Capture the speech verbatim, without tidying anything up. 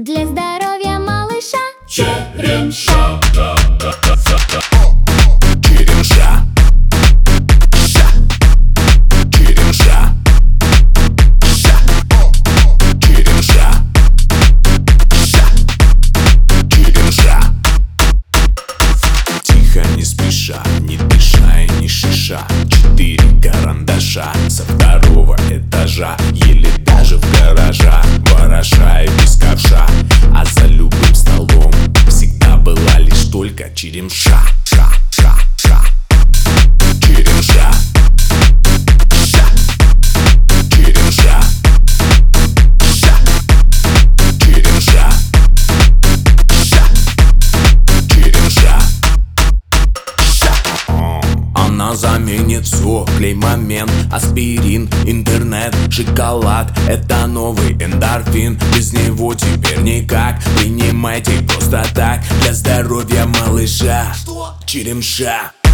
для здоровья малыша. Черемша. Черемша. Ша. Черемша. Ша. Черемша. Ша. Черемша. Тихо, не спеша, не дыша и не шиша. Четыре карандаша со второго этажа, еле даже в гаража, вороша и без ковша. А за любым столом всегда была лишь только черемша. Ша, ша, ша. Черемша. Ша. Черемша. Ша. Черемша. Ша. Черемша. Она заменит все, клей-момент, аспирин, интернет, шоколад. Это новый эндорфин, без него теперь никак. Принимайте просто так, для здоровья малыша. Черемша.